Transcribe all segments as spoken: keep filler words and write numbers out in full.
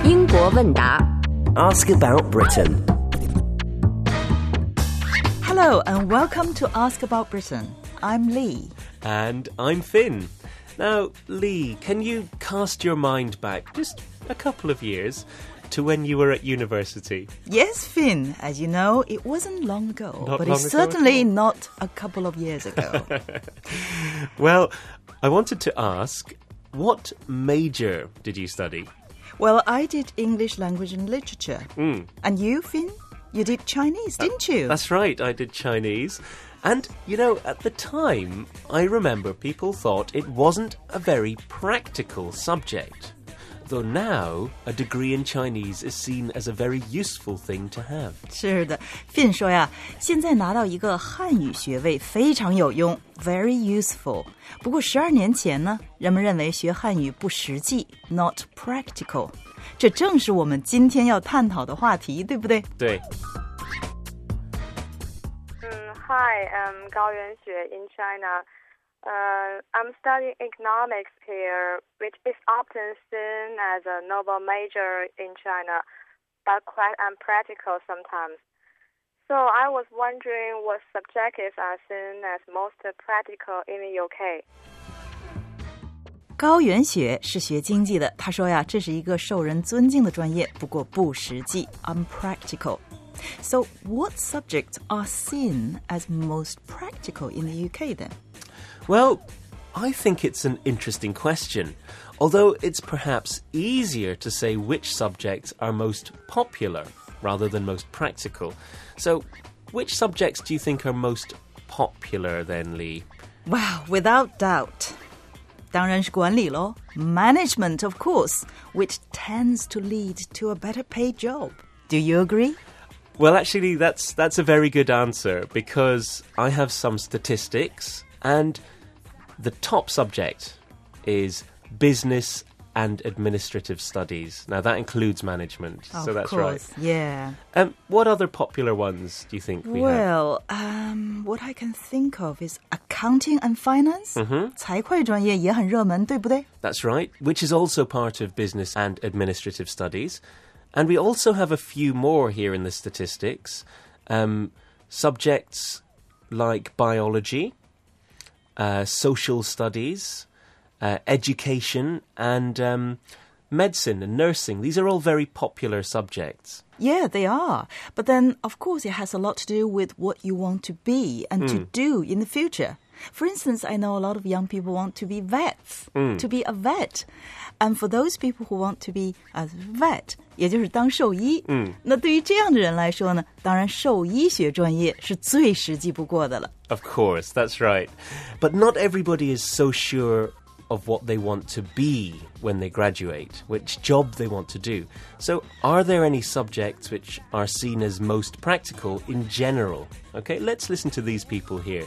英国问答 Ask About Britain. Hello and welcome to Ask About Britain. I'm Lee. And I'm Finn. Now, Lee, can you cast your mind back just a couple of years to when you were at university? Yes, Finn. As you know, it wasn't long ago, Not but long it's ago certainly at all. not a couple of years ago. Well, I wanted to ask, what major did you study? Well, I did English language and literature. Mm. And you, Finn? You did Chinese, didn't you? That's right, I did Chinese. And, you know, at the time, I remember people thought it wasn't a very practical subject. Though now, a degree in Chinese is seen as a very useful thing to have. 是的 Finn 说呀，现在拿到一个汉语学位非常有用 very useful。不过十二年前呢，人们认为学汉语不实际 not practical。这正是我们今天要探讨的话题，对不对？ 对。 Um, hi, I'm Gao Yuanxue in China. Uh, I'm studying economics here, which is often seen as a noble major in China, but quite unpractical sometimes. So I was wondering what subjects are seen as most practical in the U K. 高原雪是学经济的，他说呀，这是一个受人尊敬的专业，不过不实际 unpractical. So what subjects are seen as most practical in the U K then? Well, I think it's an interesting question, although it's perhaps easier to say which subjects are most popular rather than most practical. So, which subjects do you think are most popular then, Lee? Wow, without doubt. 当然是管理咯 Management, of course, which tends to lead to a better paid job. Do you agree? Well, actually, that's that's a very good answer because I have some statistics and the top subject is business and administrative studies. Now, that includes management, Of so that's course, right. yeah. Um, what other popular ones do you think we have? Well, um, what I can think of is accounting and finance. Mm-hmm. 财会专业也很热门，对不对？ That's right, which is also part of business and administrative studies. And we also have a few more here in the statistics. Um, subjects like biology, uh, social studies, uh, education, and um, medicine and nursing. These are all very popular subjects. Yeah, they are. But then, of course, it has a lot to do with what you want to be and to do in the future. For instance, I know a lot of young people want to be vets, to be a vet. And for those people who want to be a vet, 也就是当兽医，那对于这样的人来说呢，当然兽医学专业是最实际不过的了。 Of course, that's right. But not everybody is so sure of what they want to be when they graduate, which job they want to do. So are there any subjects which are seen as most practical in general? Okay, let's listen to these people here.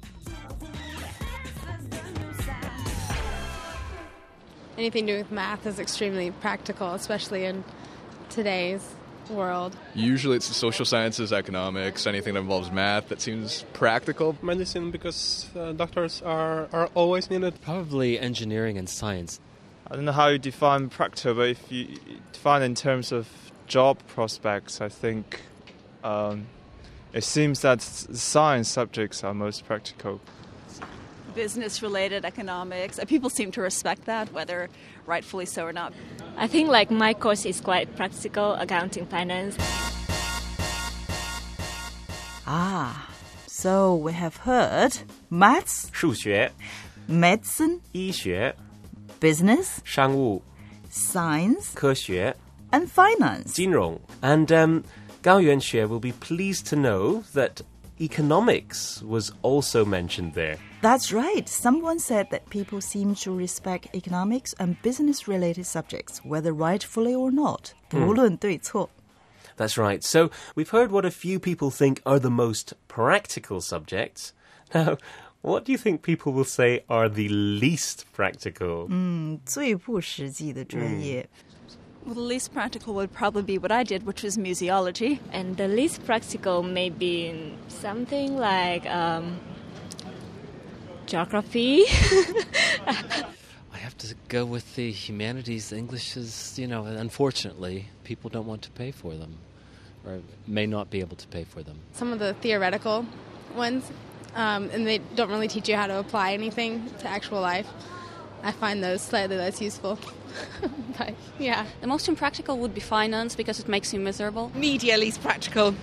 Anything to do with math is extremely practical, especially in today's world. Usually it's the social sciences, economics, anything that involves math that seems practical. Medicine, because uh, doctors are, are always needed. Probably engineering and science. I don't know how you define practical, but if you define in terms of job prospects, I think um, it seems that science subjects are most practical. Business-related economics. People seem to respect that, whether rightfully so or not. I think like my course is quite practical, accounting, finance. Ah, so we have heard maths, 数学 medicine, 医学 business, 商务 science, 科学 and finance. 金融 And um, Gao Yuanxue will be pleased to know that economics was also mentioned there. That's right. Someone said that people seem to respect economics and business-related subjects, whether rightfully or not. 不论对错. That's right. So we've heard what a few people think are the most practical subjects. Now, what do you think people will say are the least practical? 最不实际的专业. Well, the least practical would probably be what I did, which was museology. And the least practical may be something like um, geography. I have to go with the humanities. English is, you know, unfortunately, people don't want to pay for them or may not be able to pay for them. Some of the theoretical ones, um, and they don't really teach you how to apply anything to actual life. I find those slightly less useful. But, yeah. The most impractical would be finance because it makes you miserable. Media least practical.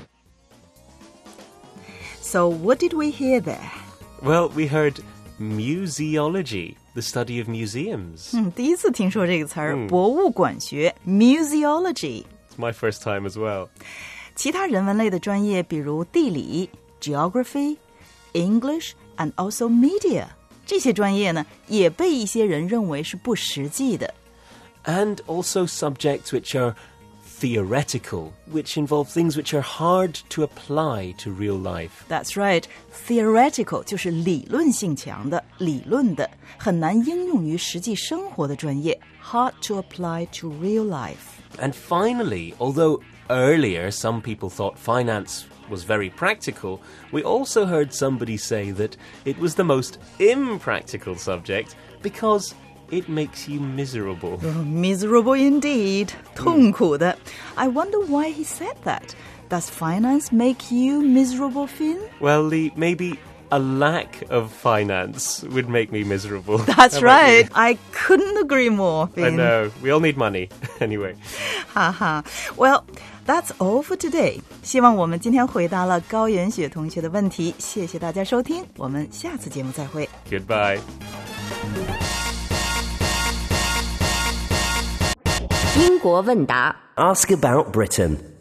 So what did we hear there? Well, we heard museology, the study of museums. 嗯，第一次听说这个词儿，博物馆学 museology. It's my first time as well. 其他人文类的专业，比如地理 geography, English and also media. 这些专业呢，也被一些人认为是不实际的。 And also subjects which are theoretical, which involve things which are hard to apply to real life. That's right. Theoretical 就是理论性强的、理论的，很难应用于实际生活的专业。Hard to apply to real life. And finally, although earlier some people thought finance was very practical, we also heard somebody say that it was the most impractical subject because it makes you miserable. Oh, miserable indeed. 痛苦的。I wonder why he said that. Does finance make you miserable, Finn? Well, Lee, maybe a lack of finance would make me miserable. That's right. I couldn't agree more, Finn. I know. We all need money. Anyway. Haha. Well, that's all for today. 希望我们今天回答了高原雪同学的问题。谢谢大家收听，我们下次节目再会。 Goodbye. 英国问答 Ask about Britain